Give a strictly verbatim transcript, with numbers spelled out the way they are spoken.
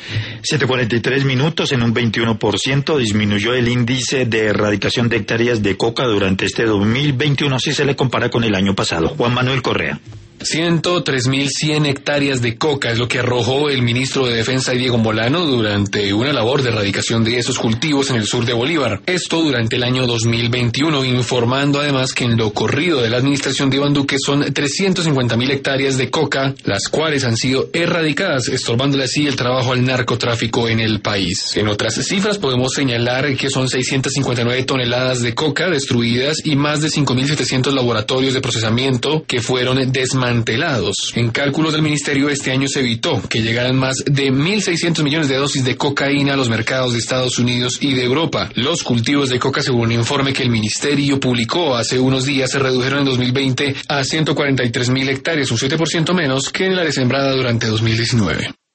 siete cuarenta y tres minutos, en un veintiuno por ciento disminuyó el índice de erradicación de hectáreas de coca durante este dos mil veintiuno si se le compara con el año pasado. Juan Manuel Correa. ciento tres mil cien hectáreas de coca es lo que arrojó el ministro de Defensa Diego Molano durante una labor de erradicación de esos cultivos en el sur de Bolívar. Esto durante el año dos mil veintiuno, informando además que en lo corrido de la administración de Iván Duque son trescientas cincuenta mil hectáreas de coca, las cuales han sido erradicadas, estorbándole así el trabajo al narcotráfico en el país. En otras cifras podemos señalar que son seiscientas cincuenta y nueve toneladas de coca destruidas y más de cinco mil setecientos laboratorios de procesamiento que fueron desmantelados. En cálculos del ministerio, este año se evitó que llegaran más de mil seiscientos millones de dosis de cocaína a los mercados de Estados Unidos y de Europa. Los cultivos de coca, según un informe que el ministerio publicó hace unos días, se redujeron en dos mil veinte a ciento cuarenta y tres mil hectáreas, un siete por ciento menos que en la sembrada durante dos mil diecinueve.